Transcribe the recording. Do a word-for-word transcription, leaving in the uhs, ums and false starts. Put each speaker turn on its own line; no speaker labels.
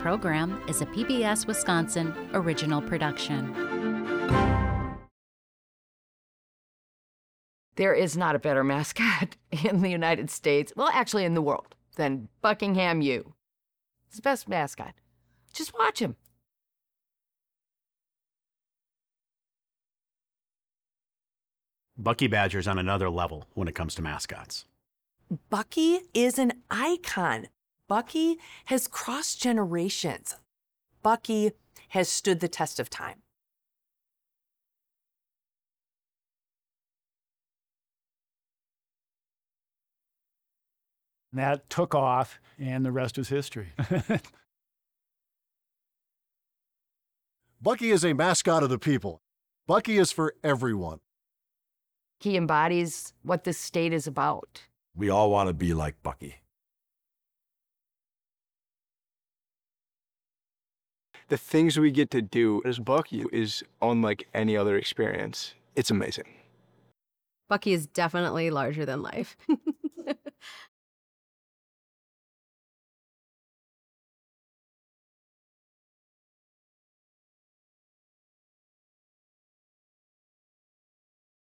program is a P B S Wisconsin original production.
There is not a better mascot in the United States, well, actually in the world, than Buckingham U. It's the best mascot. Just watch him.
Bucky Badger's on another level when it comes to mascots.
Bucky is an icon. Bucky has crossed generations. Bucky has stood the test of time.
That took off, and the rest is history.
Bucky is a mascot of the people. Bucky is for everyone.
He embodies what this state is about.
We all want to be like Bucky.
The things we get to do as Bucky is unlike any other experience. It's amazing.
Bucky is definitely larger than life.